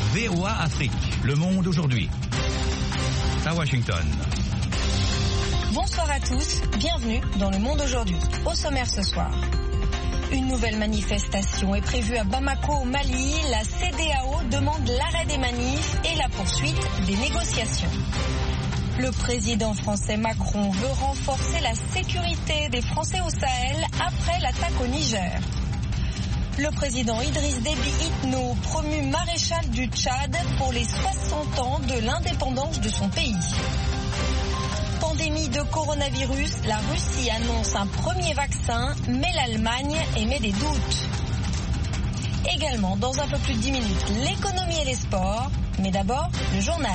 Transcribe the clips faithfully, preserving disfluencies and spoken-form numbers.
V O A Afrique, Le Monde aujourd'hui. À Washington. Bonsoir à tous, bienvenue dans Le Monde aujourd'hui. Au sommaire ce soir. Une nouvelle manifestation est prévue à Bamako au Mali. La C D A O demande l'arrêt des manifs et la poursuite des négociations. Le président français Macron veut renforcer la sécurité des Français au Sahel après l'attaque au Niger. Le président Idriss Déby Itno, promu maréchal du Tchad pour les soixante ans de l'indépendance de son pays. Pandémie de coronavirus, la Russie annonce un premier vaccin, mais l'Allemagne émet des doutes. Également, dans un peu plus de dix minutes, l'économie et les sports, mais d'abord, le journal.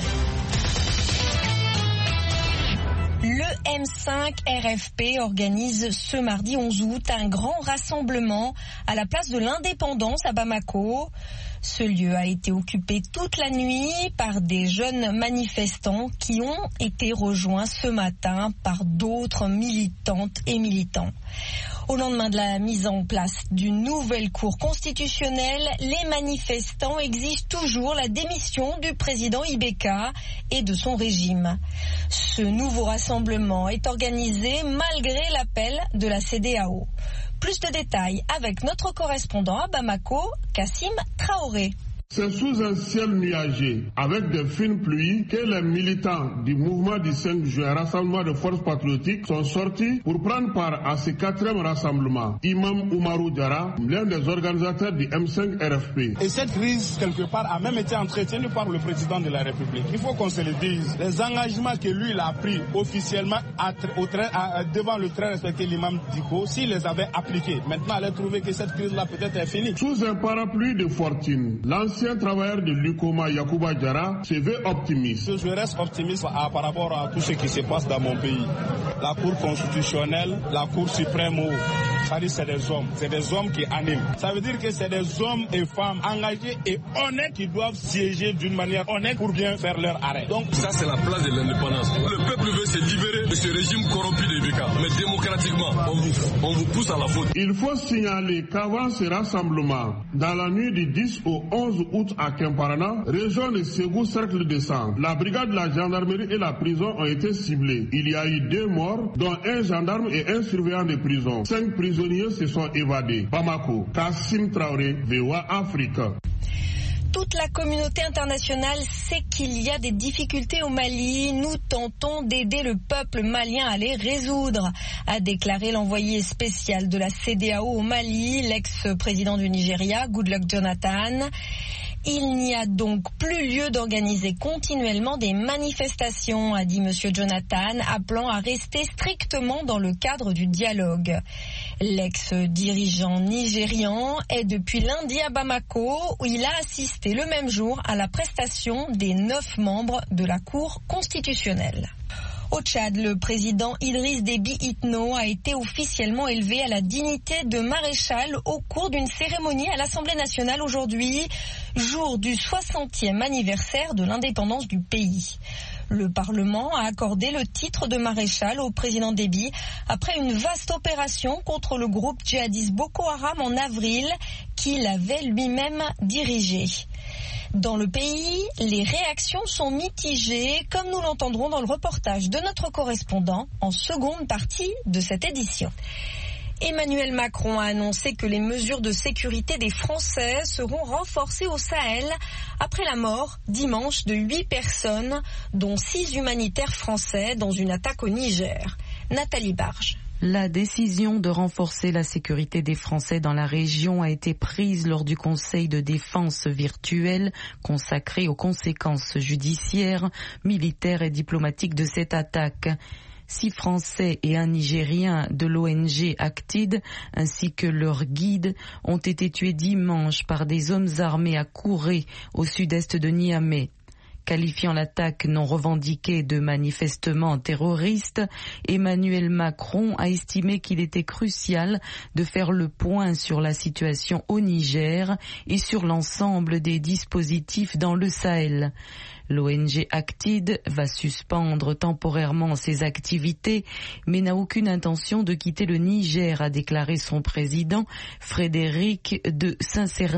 Le M cinq R F P organise ce mardi onze août un grand rassemblement à la place de l'Indépendance à Bamako. Ce lieu a été occupé toute la nuit par des jeunes manifestants qui ont été rejoints ce matin par d'autres militantes et militants. Au lendemain de la mise en place d'une nouvelle cour constitutionnelle, les manifestants exigent toujours la démission du président Ibeka et de son régime. Ce nouveau rassemblement est organisé malgré l'appel de la C D A O. Plus de détails avec notre correspondant à Bamako, Kassim Traoré. C'est sous un ciel nuagé, avec de fines pluies, que les militants du mouvement du cinq juin, rassemblement de forces patriotiques, sont sortis pour prendre part à ce quatrième rassemblement. Imam Oumarou Diarra, l'un des organisateurs du M cinq R F P. Et cette crise, quelque part, a même été entretenue par le président de la République. Il faut qu'on se le dise. Les engagements que lui, il a pris officiellement à, au train, à, devant le très respecté l'imam Diko, s'il les avait appliqués, maintenant, elle a trouvé que cette crise-là peut-être est finie. Sous un parapluie de fortune, l'ancien L'ancien travailleur de l'U C O M A, Yacouba Diarra, se veut optimiste. Je reste optimiste à, par rapport à tout ce qui se passe dans mon pays. La Cour constitutionnelle, la Cour suprême, c'est des hommes, c'est des hommes qui animent. Ça veut dire que c'est des hommes et femmes engagés et honnêtes qui doivent siéger d'une manière honnête pour bien faire leur arrêt. Donc ça, c'est la place de l'indépendance. Le peuple veut se libérer de ce régime corrompu de Ibeka. Mais démocratiquement, on vous, on vous pousse à la faute. Il faut signaler qu'avant ce rassemblement, dans la nuit du dix au onze août à Kemparana, région de Ségou, cercle de sang, la brigade de la gendarmerie et la prison ont été ciblées. Il y a eu deux morts, dont un gendarme et un surveillant de prison. Cinq prisonniers se sont évadés. Bamako, Kassim Traoré, V O A Afrique. Toute la communauté internationale sait qu'il y a des difficultés au Mali. Nous tentons d'aider le peuple malien à les résoudre, a déclaré l'envoyé spécial de la C D A O au Mali, l'ex-président du Nigeria, Goodluck Jonathan. Il n'y a donc plus lieu d'organiser continuellement des manifestations, a dit M. Jonathan, appelant à rester strictement dans le cadre du dialogue. L'ex-dirigeant nigérian est depuis lundi à Bamako, où il a assisté le même jour à la prestation des neuf membres de la Cour constitutionnelle. Au Tchad, le président Idriss Déby Itno a été officiellement élevé à la dignité de maréchal au cours d'une cérémonie à l'Assemblée nationale aujourd'hui, jour du soixantième anniversaire de l'indépendance du pays. Le Parlement a accordé le titre de maréchal au président Déby après une vaste opération contre le groupe djihadiste Boko Haram en avril qu'il avait lui-même dirigé. Dans le pays, les réactions sont mitigées, comme nous l'entendrons dans le reportage de notre correspondant en seconde partie de cette édition. Emmanuel Macron a annoncé que les mesures de sécurité des Français seront renforcées au Sahel après la mort dimanche de huit personnes, dont six humanitaires français dans une attaque au Niger. Nathalie Barge. La décision de renforcer la sécurité des Français dans la région a été prise lors du Conseil de défense virtuel consacré aux conséquences judiciaires, militaires et diplomatiques de cette attaque. Six Français et un Nigérien de l'O N G Actid ainsi que leur guide ont été tués dimanche par des hommes armés à Kouré au sud-est de Niamey. Qualifiant l'attaque non revendiquée de manifestement terroriste, Emmanuel Macron a estimé qu'il était crucial de faire le point sur la situation au Niger et sur l'ensemble des dispositifs dans le Sahel. L'O N G Actid va suspendre temporairement ses activités, mais n'a aucune intention de quitter le Niger, a déclaré son président Frédéric de Saint-Cernin.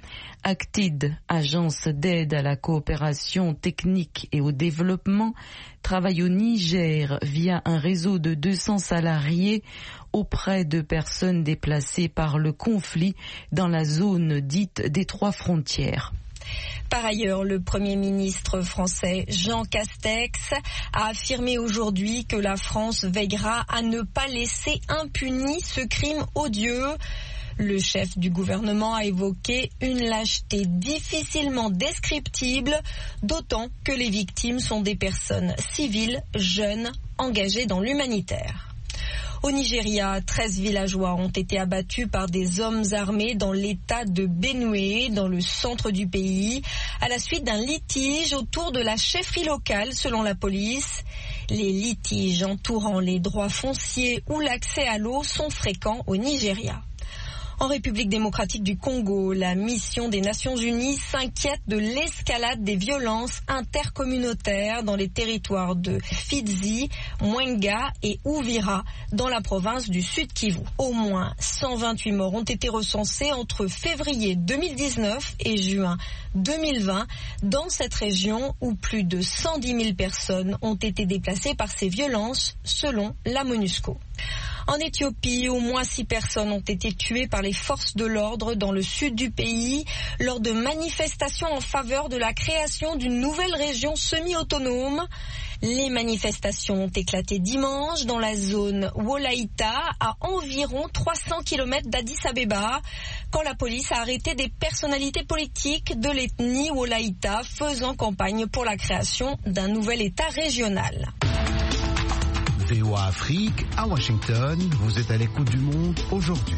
Actid, agence d'aide à la coopération technique et au développement, travaille au Niger via un réseau de deux cents salariés auprès de personnes déplacées par le conflit dans la zone dite des trois frontières. Par ailleurs, le Premier ministre français Jean Castex a affirmé aujourd'hui que la France veillera à ne pas laisser impuni ce crime odieux. Le chef du gouvernement a évoqué une lâcheté difficilement descriptible, d'autant que les victimes sont des personnes civiles, jeunes, engagées dans l'humanitaire. Au Nigeria, treize villageois ont été abattus par des hommes armés dans l'état de Benue, dans le centre du pays, à la suite d'un litige autour de la chefferie locale, selon la police. Les litiges entourant les droits fonciers ou l'accès à l'eau sont fréquents au Nigeria. En République démocratique du Congo, la mission des Nations Unies s'inquiète de l'escalade des violences intercommunautaires dans les territoires de Fizi, Mwenga et Uvira, dans la province du Sud Kivu. Au moins cent vingt-huit morts ont été recensés entre février deux mille dix-neuf et juin deux mille vingt dans cette région où plus de cent dix mille personnes ont été déplacées par ces violences, selon la MONUSCO. En Éthiopie, au moins six personnes ont été tuées par les forces de l'ordre dans le sud du pays lors de manifestations en faveur de la création d'une nouvelle région semi-autonome. Les manifestations ont éclaté dimanche dans la zone Wolaïta, à environ trois cents kilomètres d'Addis Abeba, quand la police a arrêté des personnalités politiques de l'ethnie Wolaïta faisant campagne pour la création d'un nouvel État régional. V O A Afrique, à Washington, vous êtes à l'écoute du monde aujourd'hui.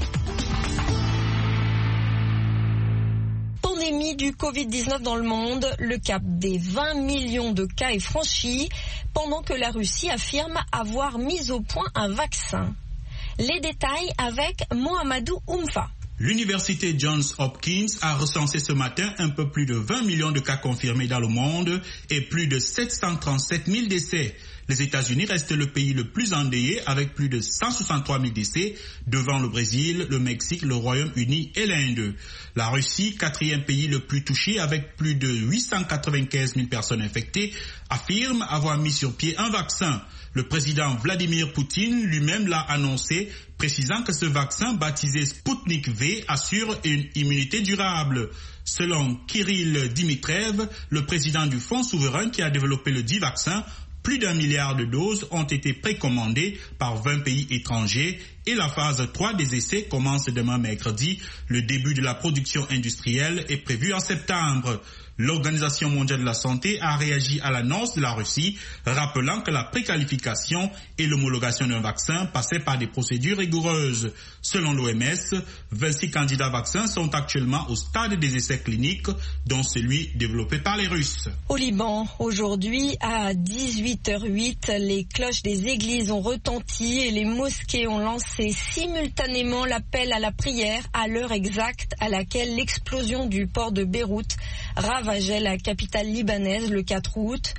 Pandémie du covid dix-neuf dans le monde, le cap des vingt millions de cas est franchi pendant que la Russie affirme avoir mis au point un vaccin. Les détails avec Mohamedou Oumfa. L'université Johns Hopkins a recensé ce matin un peu plus de vingt millions de cas confirmés dans le monde et plus de sept cent trente-sept mille décès. Les États-Unis restent le pays le plus endeuillé avec plus de cent soixante-trois mille décès devant le Brésil, le Mexique, le Royaume-Uni et l'Inde. La Russie, quatrième pays le plus touché avec plus de huit cent quatre-vingt-quinze mille personnes infectées, affirme avoir mis sur pied un vaccin. Le président Vladimir Poutine lui-même l'a annoncé, précisant que ce vaccin baptisé Sputnik V assure une immunité durable. Selon Kirill Dmitriev, le président du Fonds souverain qui a développé le dit vaccin, plus d'un milliard de doses ont été précommandées par vingt pays étrangers et la phase trois des essais commence demain mercredi. Le début de la production industrielle est prévu en septembre. L'Organisation mondiale de la santé a réagi à l'annonce de la Russie, rappelant que la préqualification et l'homologation d'un vaccin passaient par des procédures rigoureuses. Selon l'O M S, vingt-six candidats vaccins sont actuellement au stade des essais cliniques, dont celui développé par les Russes. Au Liban, aujourd'hui, à dix-huit heures huit, les cloches des églises ont retenti et les mosquées ont lancé simultanément l'appel à la prière à l'heure exacte à laquelle l'explosion du port de Beyrouth ravageait la capitale libanaise le quatre août.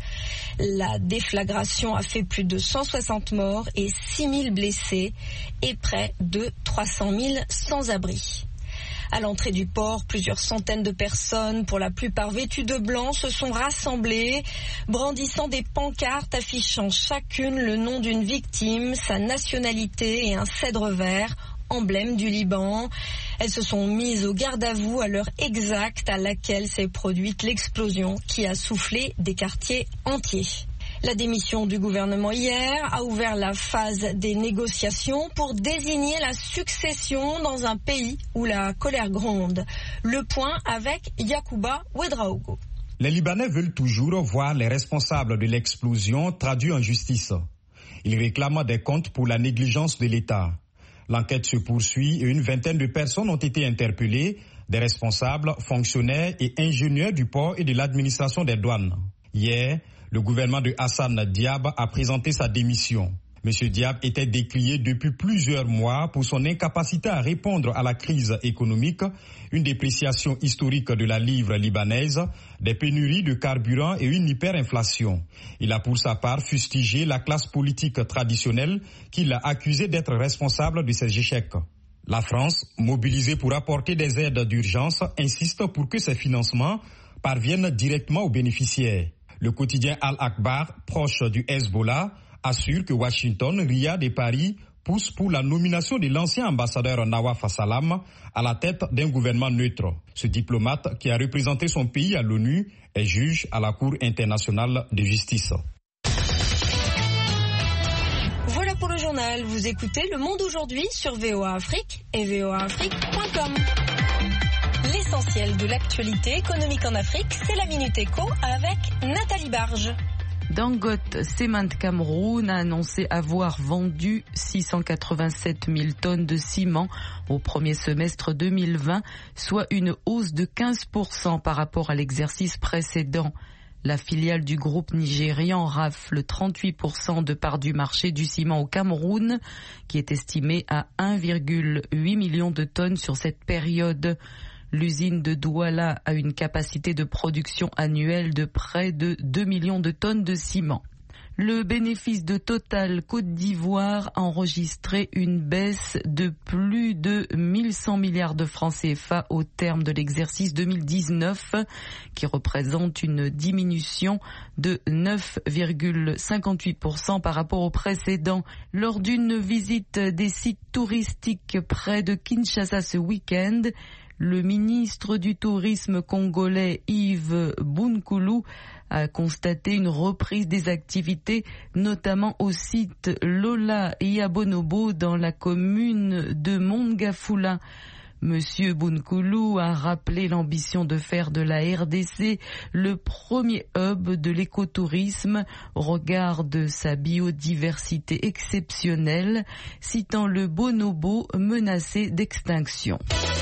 La déflagration a fait plus de cent soixante morts et six mille blessés et près de trois cent mille sans-abri. À l'entrée du port, plusieurs centaines de personnes, pour la plupart vêtues de blanc, se sont rassemblées, brandissant des pancartes affichant chacune le nom d'une victime, sa nationalité et un cèdre vert, emblème du Liban. Elles se sont mises au garde-à-vous à l'heure exacte à laquelle s'est produite l'explosion qui a soufflé des quartiers entiers. La démission du gouvernement hier a ouvert la phase des négociations pour désigner la succession dans un pays où la colère gronde. Le point avec Yacouba Ouedraogo. Les Libanais veulent toujours voir les responsables de l'explosion traduits en justice. Ils réclament des comptes pour la négligence de l'État. L'enquête se poursuit et une vingtaine de personnes ont été interpellées, des responsables, fonctionnaires et ingénieurs du port et de l'administration des douanes. Hier, le gouvernement de Hassan Diab a présenté sa démission. M. Diab était décrié depuis plusieurs mois pour son incapacité à répondre à la crise économique, une dépréciation historique de la livre libanaise, des pénuries de carburant et une hyperinflation. Il a pour sa part fustigé la classe politique traditionnelle qu'il a accusée d'être responsable de ces échecs. La France, mobilisée pour apporter des aides d'urgence, insiste pour que ces financements parviennent directement aux bénéficiaires. Le quotidien Al-Akhbar, proche du Hezbollah, assure que Washington, Riyad et Paris poussent pour la nomination de l'ancien ambassadeur Nawaf Salam à la tête d'un gouvernement neutre. Ce diplomate, qui a représenté son pays à l'ONU, est juge à la Cour internationale de justice. Voilà pour le journal. Vous écoutez Le Monde aujourd'hui sur V O A Afrique et v o a afrique point com. L'essentiel de l'actualité économique en Afrique, c'est la Minute Éco avec Nathalie Barge. Dangote Cement Cameroun a annoncé avoir vendu six cent quatre-vingt-sept mille tonnes de ciment au premier semestre deux mille vingt, soit une hausse de quinze pour cent par rapport à l'exercice précédent. La filiale du groupe nigérian rafle trente-huit pour cent de part du marché du ciment au Cameroun, qui est estimé à un virgule huit million de tonnes sur cette période. L'usine de Douala a une capacité de production annuelle de près de deux millions de tonnes de ciment. Le bénéfice de Total Côte d'Ivoire a enregistré une baisse de plus de mille cent milliards de francs C F A au terme de l'exercice deux mille dix-neuf, qui représente une diminution de neuf virgule cinquante-huit pour cent par rapport au précédent. Lors d'une visite des sites touristiques près de Kinshasa ce week-end, le ministre du Tourisme congolais Yves Bounkoulou a constaté une reprise des activités, notamment au site Lola Yabonobo dans la commune de Mongafula. Monsieur Bounkoulou a rappelé l'ambition de faire de la R D C le premier hub de l'écotourisme au regard de sa biodiversité exceptionnelle, citant le bonobo menacé d'extinction.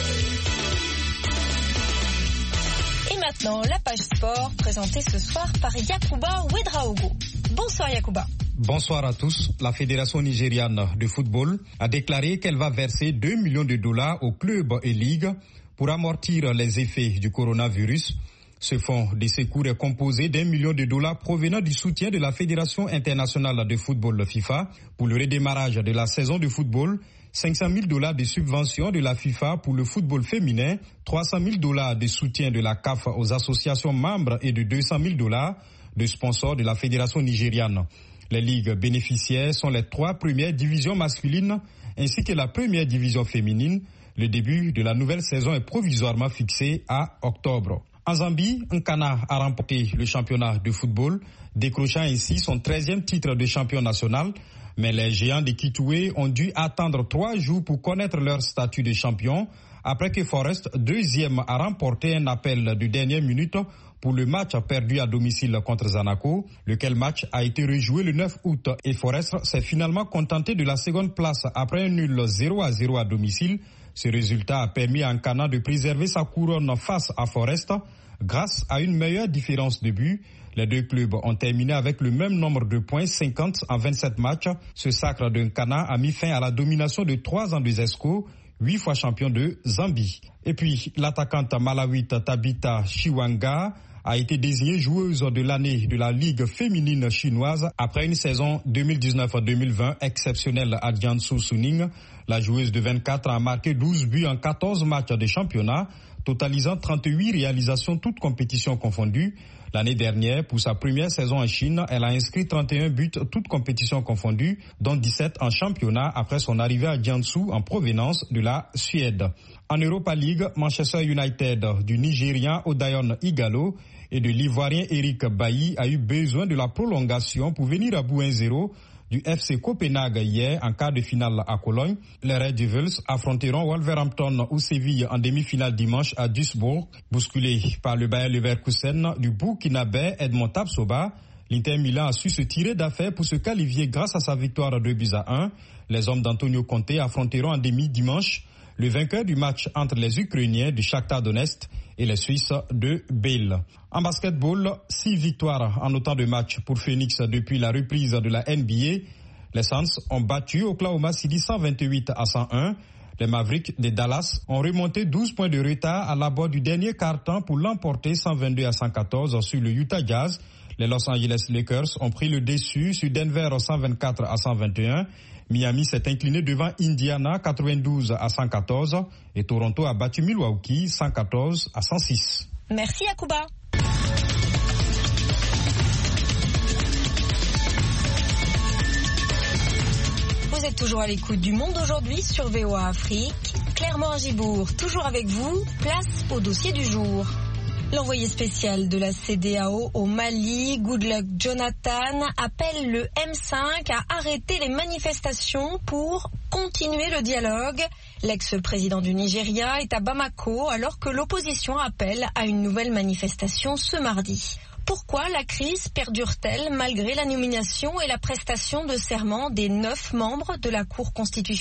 Maintenant, la page sport présentée ce soir par Yacouba Ouedraogo. Bonsoir Yacouba. Bonsoir à tous. La Fédération nigériane de football a déclaré qu'elle va verser deux millions de dollars aux clubs et ligues pour amortir les effets du coronavirus. Ce fonds de secours est composé d'un million de dollars provenant du soutien de la Fédération internationale de football FIFA pour le redémarrage de la saison de football, cinq cent mille dollars de subventions de la FIFA pour le football féminin, trois cent mille dollars de soutien de la C A F aux associations membres et de deux cent mille dollars de sponsors de la Fédération nigériane. Les ligues bénéficiaires sont les trois premières divisions masculines ainsi que la première division féminine. Le début de la nouvelle saison est provisoirement fixé à octobre. En Zambie, Nkana a remporté le championnat de football, décrochant ainsi son treizième titre de champion national. Mais les géants de Kitoué ont dû attendre trois jours pour connaître leur statut de champion, après que Forest, deuxième, a remporté un appel de dernière minute pour le match perdu à domicile contre Zanaco, lequel match a été rejoué le neuf août et Forest s'est finalement contenté de la seconde place après un nul zéro à zéro à domicile. Ce résultat a permis à Nkana de préserver sa couronne face à Forest grâce à une meilleure différence de but. Les deux clubs ont terminé avec le même nombre de points, cinquante en vingt-sept matchs. Ce sacre de Nkana a mis fin à la domination de trois ans de Zesco, huit fois champion de Zambie. Et puis, l'attaquante malawite Tabitha Chiwanga a été désignée joueuse de l'année de la Ligue féminine chinoise après une saison deux mille dix-neuf deux mille vingt exceptionnelle à Jiangsu Suning. La joueuse de vingt-quatre ans a marqué douze buts en quatorze matchs de championnat, totalisant trente-huit réalisations toutes compétitions confondues. L'année dernière, pour sa première saison en Chine, elle a inscrit trente et un buts toutes compétitions confondues, dont dix-sept en championnat après son arrivée à Jiangsu en provenance de la Suède. En Europa League, Manchester United du Nigérian Odayon Igalo et de l'Ivoirien Eric Bailly a eu besoin de la prolongation pour venir à bout un zéro du F C Copenhague hier en quart de finale à Cologne. Les Red Devils affronteront Wolverhampton ou Séville en demi-finale dimanche à Duisbourg. Bousculé par le Bayer Leverkusen du Burkinabé Edmond Tapsoba, l'Inter Milan a su se tirer d'affaire pour se qualifier grâce à sa victoire de deux buts à un. Les hommes d'Antonio Conte affronteront en demi dimanche le vainqueur du match entre les Ukrainiens du Shakhtar Donetsk et les Suisses de Bâle. En basketball, six victoires en autant de matchs pour Phoenix depuis la reprise de la N B A. Les Suns ont battu Oklahoma City cent vingt-huit à cent un. Les Mavericks de Dallas ont remonté douze points de retard à l'abord du dernier quart-temps pour l'emporter cent vingt-deux à cent quatorze sur le Utah Jazz. Les Los Angeles Lakers ont pris le dessus sur Denver cent vingt-quatre à cent vingt et un. Miami s'est incliné devant Indiana quatre-vingt-douze à cent quatorze et Toronto a battu Milwaukee cent quatorze à cent six. Merci Yacouba. Vous êtes toujours à l'écoute du Monde aujourd'hui sur V O A Afrique. Claire Morin-Gibour, toujours avec vous. Place au dossier du jour. L'envoyé spécial de la C D A O au Mali, Goodluck Jonathan, appelle le M cinq à arrêter les manifestations pour continuer le dialogue. L'ex-président du Nigeria est à Bamako alors que l'opposition appelle à une nouvelle manifestation ce mardi. Pourquoi la crise perdure-t-elle malgré la nomination et la prestation de serment des neuf membres de la Cour constitutionnelle ?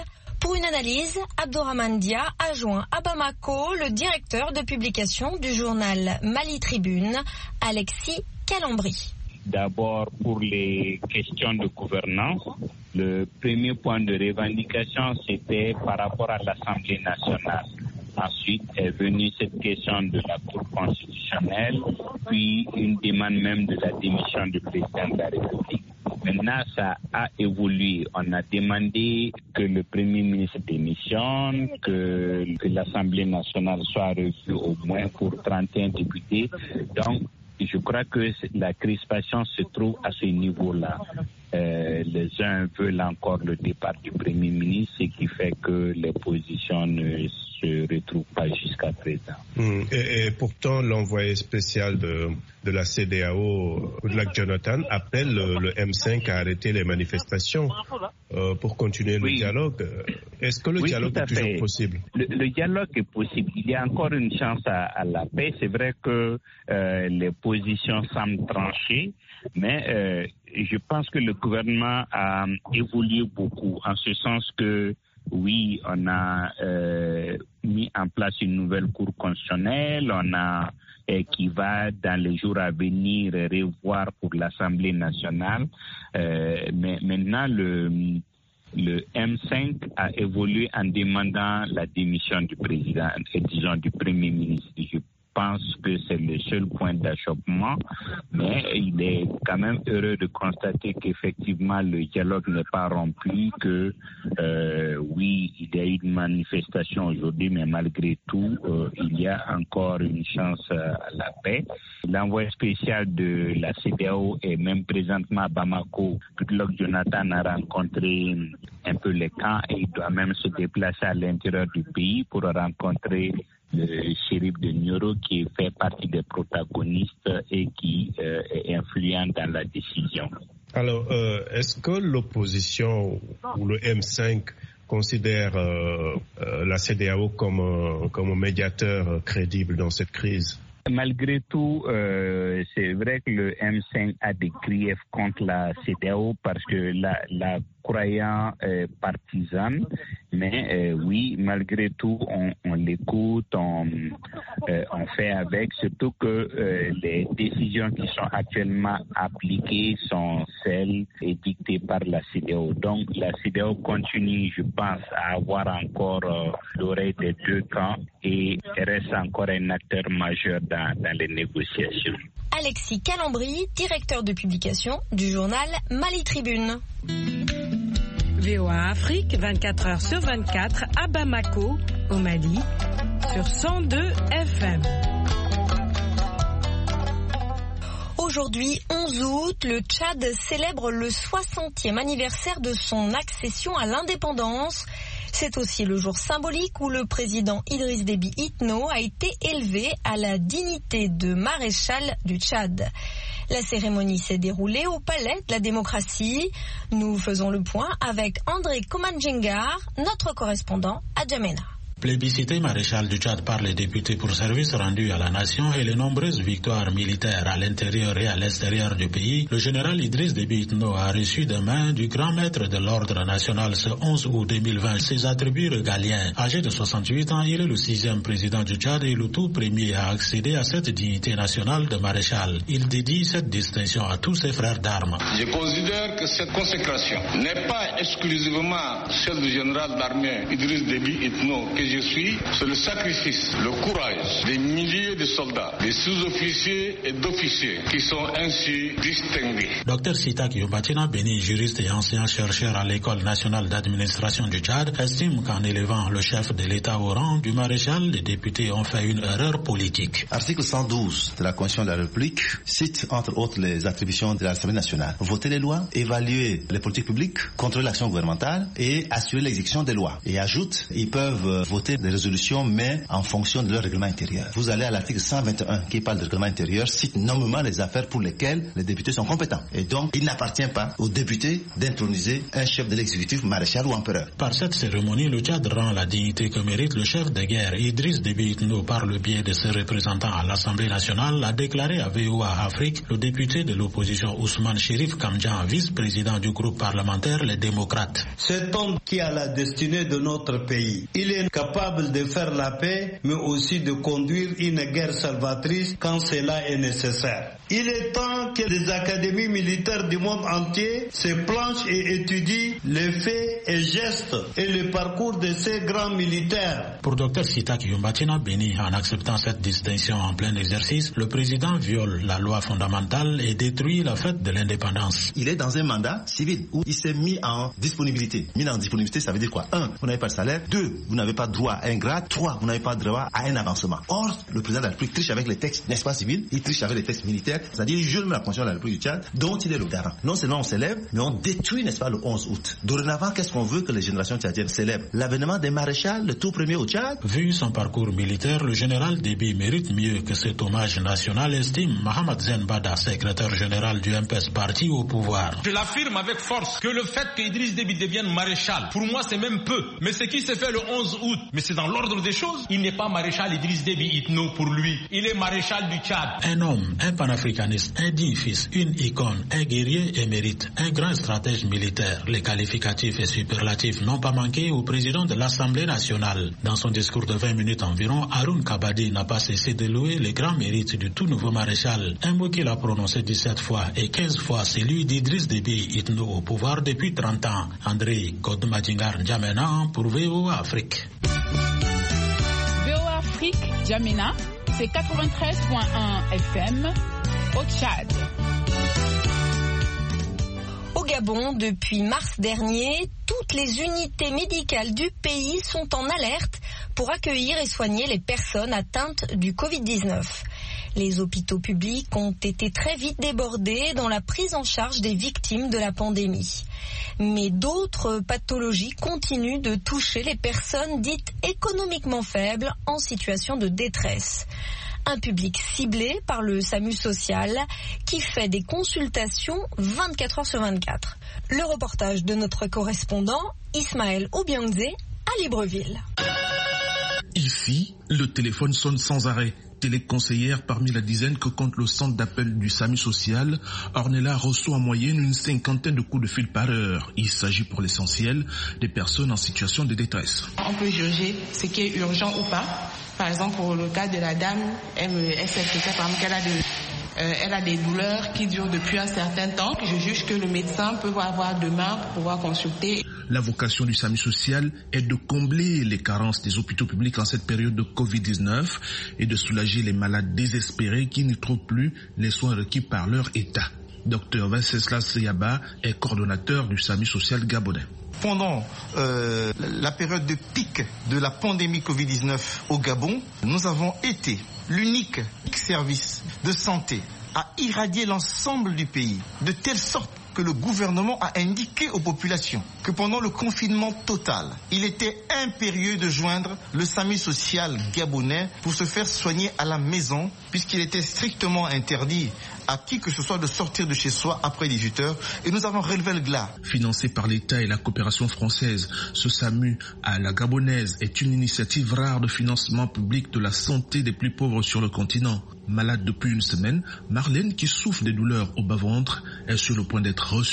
Pour une analyse, Abdourahmane Dia a joint à Bamako le directeur de publication du journal Mali Tribune, Alexis Calambri. D'abord, pour les questions de gouvernance, le premier point de revendication, c'était par rapport à l'Assemblée nationale. Ensuite est venue cette question de la Cour constitutionnelle, puis une demande même de la démission du président de la République. Maintenant, ça a évolué. On a demandé que le Premier ministre démissionne, que, que l'Assemblée nationale soit revue au moins pour trente et un députés. Donc, je crois que la crispation se trouve à ce niveau-là. Euh, les uns veulent encore le départ du Premier ministre, ce qui fait que les positions ne se retrouvent pas jusqu'à présent. Mmh. Et, et pourtant, l'envoyé spécial de, de la C D A O, Goodluck Jonathan, appelle le, le M cinq à arrêter les manifestations euh, pour continuer le oui. dialogue. Est-ce que le oui, dialogue est toujours fait. possible? le, le dialogue est possible. Il y a encore une chance à, à la paix. C'est vrai que euh, les positions semblent tranchées, mais euh, je pense que le gouvernement a évolué beaucoup, en ce sens que, oui, on a euh, mis en place une nouvelle cour constitutionnelle, on a euh, qui va, dans les jours à venir, revoir pour l'Assemblée nationale. Euh, mais maintenant, le, le M cinq a évolué en demandant la démission du président, et disons du Premier ministre. Je Je pense que c'est le seul point d'achoppement, mais il est quand même heureux de constater qu'effectivement le dialogue n'est pas rompu, que euh, oui, il y a eu une manifestation aujourd'hui, mais malgré tout, euh, il y a encore une chance à la paix. L'envoyé spécial de la C D A O est même présentement à Bamako. Goodluck Jonathan a rencontré un peu les camps et il doit même se déplacer à l'intérieur du pays pour rencontrer le shérif de Nioro qui fait partie des protagonistes et qui euh, est influent dans la décision. Alors, euh, est-ce que l'opposition ou le M cinq considère euh, euh, la C D A O comme, euh, comme un médiateur crédible dans cette crise? Malgré tout, euh, c'est vrai que le M cinq a des griefs contre la C D A O parce que la, la croyant euh, partisane, mais euh, oui, malgré tout, on, on l'écoute, on, euh, on fait avec, surtout que euh, les décisions qui sont actuellement appliquées sont celles dictées par la C D A O. Donc la C D A O continue, je pense, à avoir encore euh, l'oreille des deux camps et reste encore un acteur majeur dans, dans les négociations. Alexis Calambri, directeur de publication du journal Mali Tribune. V O A Afrique, vingt-quatre heures sur vingt-quatre, à Bamako, au Mali, sur cent deux F M. Aujourd'hui, onze août, le Tchad célèbre le soixantième anniversaire de son accession à l'indépendance. C'est aussi le jour symbolique où le président Idriss Déby Itno a été élevé à la dignité de maréchal du Tchad. La cérémonie s'est déroulée au Palais de la Démocratie. Nous faisons le point avec André Koumandjengar, notre correspondant à Djamena. Plébiscité maréchal du Tchad par les députés pour service rendu à la nation et les nombreuses victoires militaires à l'intérieur et à l'extérieur du pays, le général Idriss Déby Itno a reçu demain du grand maître de l'ordre national ce onze août deux mille vingt ses attributs régaliens. Âgé de soixante-huit ans, il est le sixième président du Tchad et le tout premier à accéder à cette dignité nationale de maréchal. Il dédie cette distinction à tous ses frères d'armes. Je considère que cette consécration n'est pas exclusivement celle du général d'armée Idriss Déby Itno que je suis, c'est le sacrifice, le courage des milliers de soldats, des sous-officiers et d'officiers qui sont ainsi distingués. Docteur Sitak Yombatina Beni, juriste et ancien chercheur à l'École nationale d'administration du Tchad, estime qu'en élevant le chef de l'État au rang du maréchal, les députés ont fait une erreur politique. Article cent douze de la Constitution de la République cite entre autres les attributions de l'Assemblée nationale. Voter les lois, évaluer les politiques publiques, contrôler l'action gouvernementale et assurer l'exécution des lois. Et ajoute, ils peuvent voter des résolutions mais en fonction de leur règlement intérieur. Vous allez à l'article cent vingt et un qui parle de règlement intérieur, cite nommément les affaires pour lesquelles les députés sont compétents. Et donc, il n'appartient pas aux députés d'introniser un chef de l'exécutif, maréchal ou empereur. Par cette cérémonie, le Tchad rend la dignité que mérite le chef de guerre. Idriss Déby Itno, par le biais de ses représentants à l'Assemblée nationale, a déclaré à V O A Afrique le député de l'opposition Ousmane Chérif Kamdjan, vice-président du groupe parlementaire Les Démocrates. Cet homme qui a la destinée de notre pays, il est capable de faire la paix, mais aussi de conduire une guerre salvatrice quand cela est nécessaire. Il est temps que les académies militaires du monde entier se planchent et étudient les faits et gestes et le parcours de ces grands militaires. Pour Dr Sitak Yombatina Beni, en acceptant cette distinction en plein exercice, le président viole la loi fondamentale et détruit la fête de l'indépendance. Il est dans un mandat civil où il s'est mis en disponibilité. Mis en disponibilité, ça veut dire quoi? Un, vous n'avez pas de salaire. Deux, vous n'avez pas droit à un grade. Trois, vous n'avez pas droit à un avancement. Or, le président de la République triche avec les textes, n'est-ce pas, civils? Il triche avec les textes militaires. C'est-à-dire, il viole la Constitution de la République du Tchad, dont il est le garant. Non seulement on s'élève, mais on détruit, n'est-ce pas, le onze août. Dorénavant, qu'est-ce qu'on veut que les générations tchadiennes célèbrent? L'avènement des maréchals, le tout premier au Tchad. Vu son parcours militaire, le général Déby mérite mieux que cet hommage national, estime Mohamed Zen Bada, secrétaire général du M P S parti au pouvoir. Je l'affirme avec force que le fait qu'Idriss Déby devienne maréchal, pour moi c'est même peu. Mais ce qui s'est fait le onze août, mais c'est dans l'ordre des choses. Il n'est pas maréchal Idriss Déby Itno pour lui. Il est maréchal du Tchad. Un homme, un panafricaniste, un digne fils, une icône, un guerrier émérite, un grand stratège militaire. Les qualificatifs et superlatifs n'ont pas manqué au président de l'Assemblée nationale. Dans son discours de vingt minutes environ, Haroun Kabadi n'a pas cessé de louer les grands mérites du tout nouveau maréchal. Un mot qu'il a prononcé dix-sept fois et quinze fois, c'est celui d'Idriss Déby Itno au pouvoir depuis trente ans. André Godmadingar N'Djamena pour V O A Afrique. V O A Afrique, N'Djamena, c'est quatre-vingt-treize point un F M au Tchad. Au Gabon, depuis mars dernier, toutes les unités médicales du pays sont en alerte pour accueillir et soigner les personnes atteintes du covid dix-neuf. Les hôpitaux publics ont été très vite débordés dans la prise en charge des victimes de la pandémie. Mais d'autres pathologies continuent de toucher les personnes dites économiquement faibles en situation de détresse. Un public ciblé par le SAMU social qui fait des consultations vingt-quatre heures sur vingt-quatre. Le reportage de notre correspondant Ismaël Obiangze à Libreville. Ici, le téléphone sonne sans arrêt. Téléconseillère parmi la dizaine que compte le centre d'appel du SAMU social, Ornella reçoit en moyenne une cinquantaine de coups de fil par heure. Il s'agit pour l'essentiel des personnes en situation de détresse. On peut juger ce qui est urgent ou pas. Par exemple, pour le cas de la dame, elle, elle s'expliquait par exemple qu'elle a de... Euh, elle a des douleurs qui durent depuis un certain temps. Je juge que le médecin peut avoir demain pour pouvoir consulter. La vocation du SAMU social est de combler les carences des hôpitaux publics en cette période de covid dix-neuf et de soulager les malades désespérés qui ne trouvent plus les soins requis par leur État. Docteur Venceslas Seyaba est coordonnateur du SAMU social gabonais. Pendant euh, la période de pic de la pandémie covid dix-neuf au Gabon, nous avons été l'unique service de santé à irradier l'ensemble du pays, de telle sorte que le gouvernement a indiqué aux populations que pendant le confinement total, il était impérieux de joindre le SAMU social gabonais pour se faire soigner à la maison, puisqu'il était strictement interdit à qui que ce soit de sortir de chez soi après dix-huit heures, et nous avons relevé le glas. Financé par l'État et la coopération française, ce SAMU à la gabonaise est une initiative rare de financement public de la santé des plus pauvres sur le continent. Malade depuis une semaine, Marlène, qui souffre des douleurs au bas-ventre, est sur le point d'être reçue.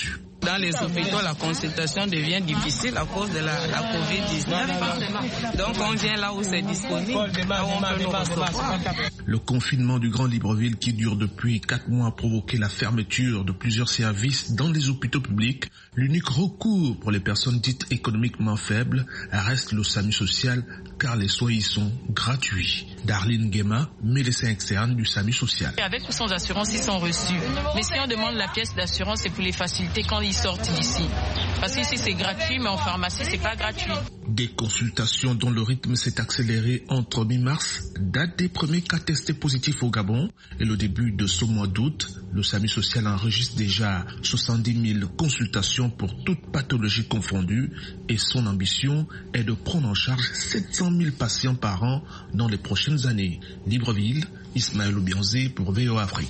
dans les hôpitaux, la consultation devient difficile à cause de la, la covid dix-neuf. Donc on vient là où c'est disponible, là où on peut nous recevoir. Le confinement du Grand Libreville qui dure depuis quatre mois a provoqué la fermeture de plusieurs services dans les hôpitaux publics. L'unique recours pour les personnes dites économiquement faibles reste le SAMU social car les soins y sont gratuits. Darlene Guéma, médecin externe du SAMU social. Avec ou sans assurance, ils sont reçus. Mais si on demande la pièce d'assurance, c'est pour les faciliter quand ils sortent d'ici. Parce qu'ici c'est gratuit, mais en pharmacie c'est pas gratuit. Des consultations dont le rythme s'est accéléré entre mi-mars, date des premiers cas testés positifs au Gabon, et le début de ce mois d'août, le SAMU social enregistre déjà soixante-dix mille consultations pour toutes pathologies confondues, et son ambition est de prendre en charge sept cent mille patients par an dans les prochaines années. Libreville, Ismaël Oubianzé pour V O A Afrique.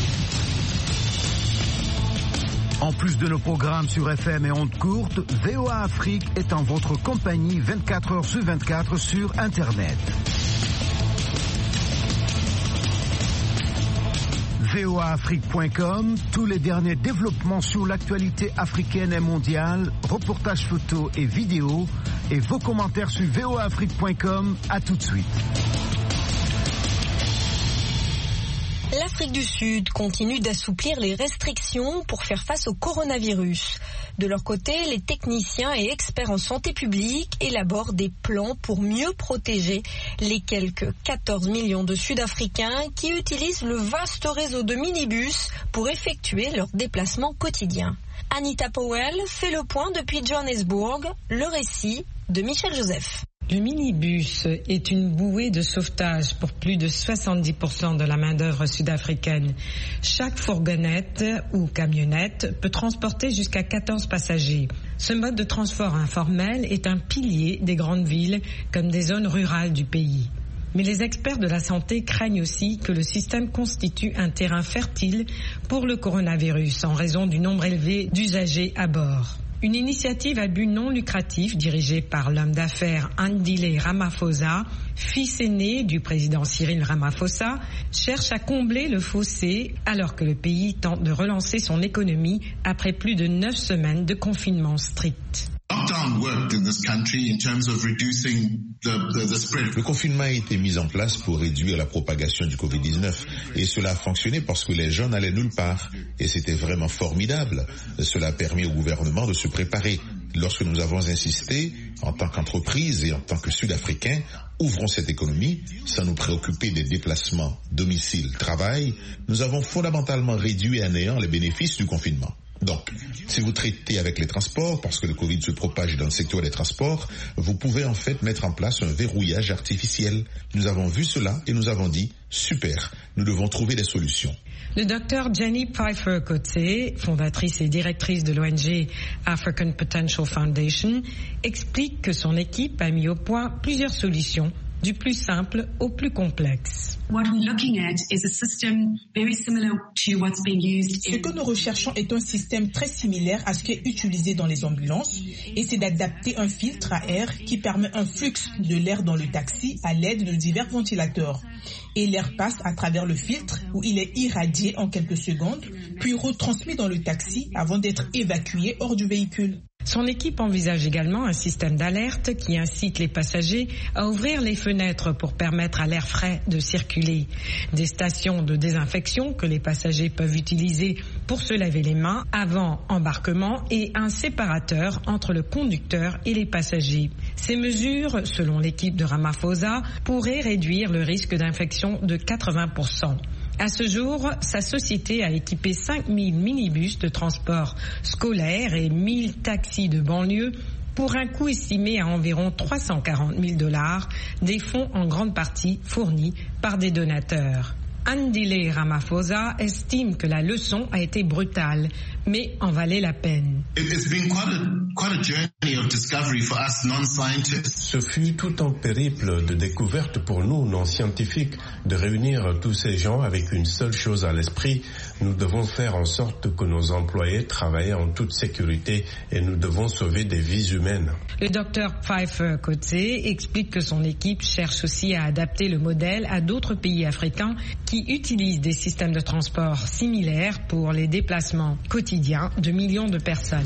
En plus de nos programmes sur F M et ondes courtes, V O A Afrique est en votre compagnie vingt-quatre heures sur vingt-quatre sur Internet. V O A Afrique point com, tous les derniers développements sur l'actualité africaine et mondiale, reportages photos et vidéos, et vos commentaires sur V O A Afrique point com. À tout de suite. L'Afrique du Sud continue d'assouplir les restrictions pour faire face au coronavirus. De leur côté, les techniciens et experts en santé publique élaborent des plans pour mieux protéger les quelques quatorze millions de Sud-Africains qui utilisent le vaste réseau de minibus pour effectuer leurs déplacements quotidiens. Anita Powell fait le point depuis Johannesburg, le récit de Michel Joseph. Le minibus est une bouée de sauvetage pour plus de soixante-dix pour cent de la main-d'œuvre sud-africaine. Chaque fourgonnette ou camionnette peut transporter jusqu'à quatorze passagers. Ce mode de transport informel est un pilier des grandes villes comme des zones rurales du pays. Mais les experts de la santé craignent aussi que le système constitue un terrain fertile pour le coronavirus en raison du nombre élevé d'usagers à bord. Une initiative à but non lucratif dirigée par l'homme d'affaires Andile Ramaphosa, fils aîné du président Cyril Ramaphosa, cherche à combler le fossé alors que le pays tente de relancer son économie après plus de neuf semaines de confinement strict. Le confinement a été mis en place pour réduire la propagation du covid dix-neuf et cela a fonctionné parce que les gens n'allaient nulle part et c'était vraiment formidable. Cela a permis au gouvernement de se préparer. Lorsque nous avons insisté, en tant qu'entreprise et en tant que Sud-Africains, ouvrons cette économie sans nous préoccuper des déplacements, domicile, travail, nous avons fondamentalement réduit à néant les bénéfices du confinement. Donc, si vous traitez avec les transports, parce que le Covid se propage dans le secteur des transports, vous pouvez en fait mettre en place un verrouillage artificiel. Nous avons vu cela et nous avons dit, super, nous devons trouver des solutions. Le docteur Jenny Pfeiffer-Coetzee, fondatrice et directrice de l'O N G African Potential Foundation, explique que son équipe a mis au point plusieurs solutions, du plus simple au plus complexe. Ce que nous recherchons est un système très similaire à ce qui est utilisé dans les ambulances et c'est d'adapter un filtre à air qui permet un flux de l'air dans le taxi à l'aide de divers ventilateurs. Et l'air passe à travers le filtre où il est irradié en quelques secondes, puis retransmis dans le taxi avant d'être évacué hors du véhicule. Son équipe envisage également un système d'alerte qui incite les passagers à ouvrir les fenêtres pour permettre à l'air frais de circuler. Des stations de désinfection que les passagers peuvent utiliser pour se laver les mains avant embarquement et un séparateur entre le conducteur et les passagers. Ces mesures, selon l'équipe de Ramaphosa, pourraient réduire le risque d'infection de quatre-vingts pour cent. À ce jour, sa société a équipé cinq mille minibus de transport scolaire et mille taxis de banlieue pour un coût estimé à environ trois cent quarante mille dollars, des fonds en grande partie fournis par des donateurs. Andile Ramaphosa estime que la leçon a été brutale, mais en valait la peine. Ce fut tout un périple de découverte pour nous, non scientifiques, de réunir tous ces gens avec une seule chose à l'esprit, Nous devons faire en sorte que nos employés travaillent en toute sécurité et nous devons sauver des vies humaines. Le docteur Pfeiffer Kotze explique que son équipe cherche aussi à adapter le modèle à d'autres pays africains qui utilisent des systèmes de transport similaires pour les déplacements quotidiens de millions de personnes.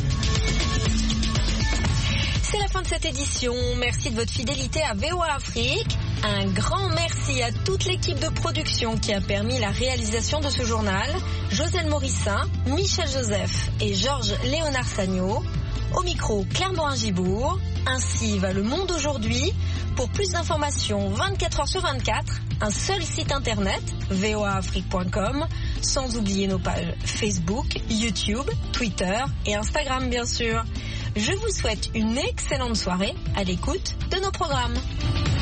C'est la fin de cette édition. Merci de votre fidélité à V O A Afrique. Un grand merci à toute l'équipe de production qui a permis la réalisation de ce journal. Josène Morissin, Michel Joseph et Georges Léonard Sagno. Au micro, Claire Morin-Gibourg. Ainsi va le monde aujourd'hui. Pour plus d'informations, vingt-quatre heures sur vingt-quatre, un seul site internet, v o a afrique point com, sans oublier nos pages Facebook, YouTube, Twitter et Instagram bien sûr. Je vous souhaite une excellente soirée à l'écoute de nos programmes.